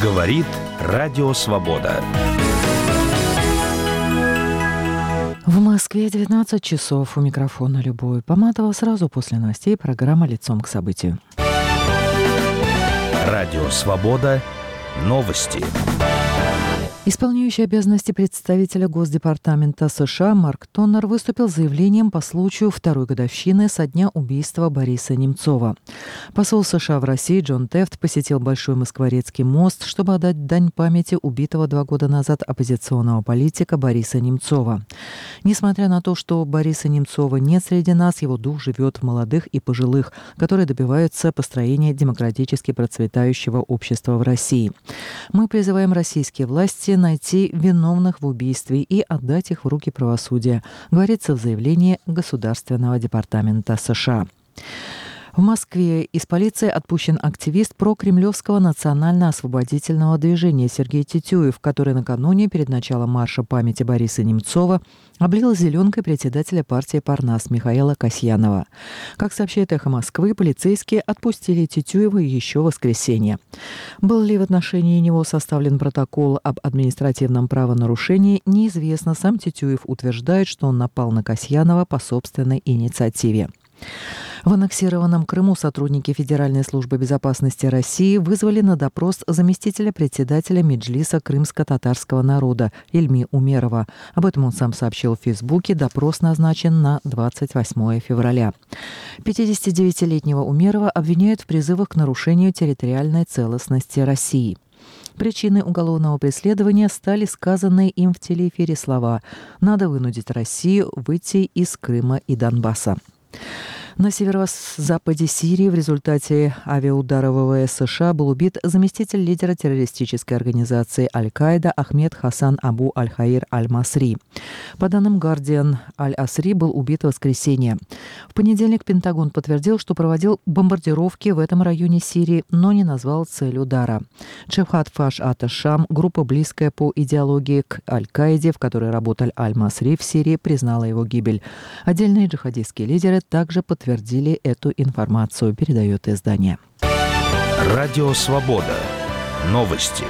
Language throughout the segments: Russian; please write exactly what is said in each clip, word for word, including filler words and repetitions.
Говорит Радио Свобода. В Москве девятнадцать часов. У микрофона Любовь Поматова. Сразу после новостей программа «Лицом к событию». Радио Свобода. Новости. Исполняющий обязанности представителя Госдепартамента США Марк Тоннер выступил с заявлением по случаю второй годовщины со дня убийства Бориса Немцова. Посол США в России Джон Тефт посетил Большой Москворецкий мост, чтобы отдать дань памяти убитого два года назад оппозиционного политика Бориса Немцова. Несмотря на то, что Бориса Немцова нет среди нас, его дух живет в молодых и пожилых, которые добиваются построения демократически процветающего общества в России. Мы призываем российские власти найти виновных в убийстве и отдать их в руки правосудия, говорится в заявлении Государственного департамента США. В Москве из полиции отпущен активист прокремлевского национально-освободительного движения Сергей Титюев, который накануне перед началом марша памяти Бориса Немцова облил зеленкой председателя партии «Парнас» Михаила Касьянова. Как сообщает «Эхо Москвы», полицейские отпустили Титюева еще в воскресенье. Был ли в отношении него составлен протокол об административном правонарушении, неизвестно. Сам Титюев утверждает, что он напал на Касьянова по собственной инициативе. В аннексированном Крыму сотрудники Федеральной службы безопасности России вызвали на допрос заместителя председателя Меджлиса крымско-татарского народа Ильми Умерова. Об этом он сам сообщил в Фейсбуке. Допрос назначен на двадцать восьмое февраля. пятидесятидевятилетнего Умерова обвиняют в призывах к нарушению территориальной целостности России. Причиной уголовного преследования стали сказанные им в телеэфире слова «Надо вынудить Россию выйти из Крыма и Донбасса». На северо-западе Сирии в результате авиаудара ВВС США был убит заместитель лидера террористической организации Аль-Каида Ахмед Хасан Абу Аль-Хаир Аль-Масри. По данным Guardian, Аль-Асри был убит в воскресенье. В понедельник Пентагон подтвердил, что проводил бомбардировки в этом районе Сирии, но не назвал цель удара. Джабхат Фаш ат-Шам, группа, близкая по идеологии к Аль-Каиде, в которой работал Аль-Масри в Сирии, признала его гибель. Отдельные джихадистские лидеры также подтвердили подтвердили эту информацию, передает издание. Радио Свобода. Новости.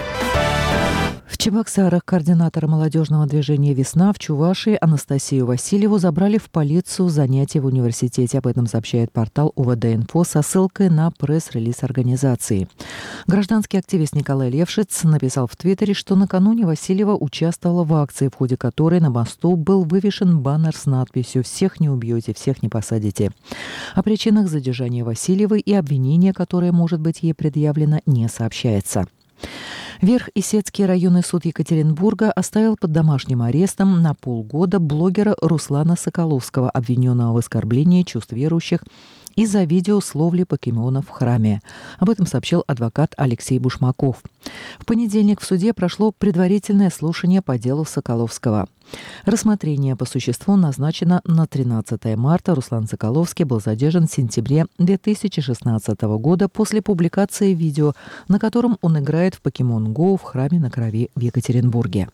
В Чебоксарах координатора молодежного движения «Весна» в Чувашии Анастасию Васильеву забрали в полицию занятий в университете. Об этом сообщает портал УВД-Инфо со ссылкой на пресс-релиз организации. Гражданский активист Николай Левшиц написал в Твиттере, что накануне Васильева участвовала в акции, в ходе которой на мосту был вывешен баннер с надписью «Всех не убьете, всех не посадите». О причинах задержания Васильевой и обвинения, которое может быть ей предъявлено, не сообщается. Верх-Исетский районный суд Екатеринбурга оставил под домашним арестом на полгода блогера Руслана Соколовского, обвиненного в оскорблении чувств верующих из-за видео с ловли покемонов в храме. Об этом сообщил адвокат Алексей Бушмаков. В понедельник в суде прошло предварительное слушание по делу Соколовского. Рассмотрение по существу назначено на тринадцатое марта. Руслан Соколовский был задержан в сентябре две тысячи шестнадцатого года после публикации видео, на котором он играет в Pokemon Go в храме на Крови в Екатеринбурге.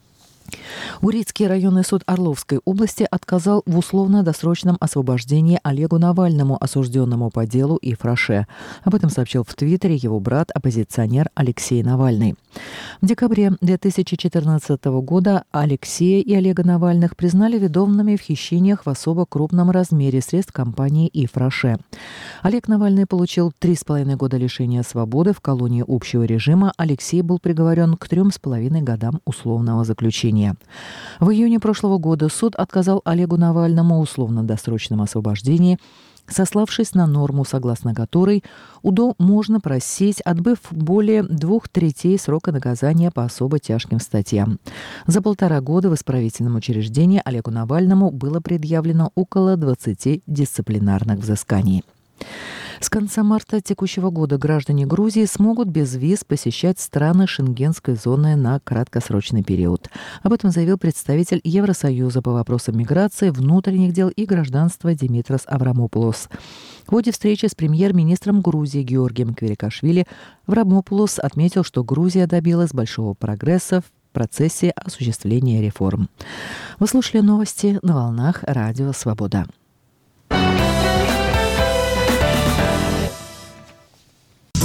Урицкий районный суд Орловской области отказал в условно-досрочном освобождении Олегу Навальному, осужденному по делу Ифраше. Об этом сообщил в Твиттере его брат, оппозиционер Алексей Навальный. В декабре две тысячи четырнадцатого года Алексея и Олега Навальных признали виновными в хищениях в особо крупном размере средств компании Ифраше. Олег Навальный получил три с половиной года лишения свободы в колонии общего режима. Алексей был приговорен к трем с половиной годам условного заключения. В июне прошлого года суд отказал Олегу Навальному в условно-досрочном освобождении, сославшись на норму, согласно которой УДО можно просить, отбыв более двух третей срока наказания по особо тяжким статьям. За полтора года в исправительном учреждении Олегу Навальному было предъявлено около двадцати дисциплинарных взысканий. С конца марта текущего года граждане Грузии смогут без виз посещать страны Шенгенской зоны на краткосрочный период. Об этом заявил представитель Евросоюза по вопросам миграции, внутренних дел и гражданства Димитрос Аврамопулос. В ходе встречи с премьер-министром Грузии Георгием Квирикашвили Аврамопулос отметил, что Грузия добилась большого прогресса в процессе осуществления реформ. Вы слушали новости на волнах Радио Свобода.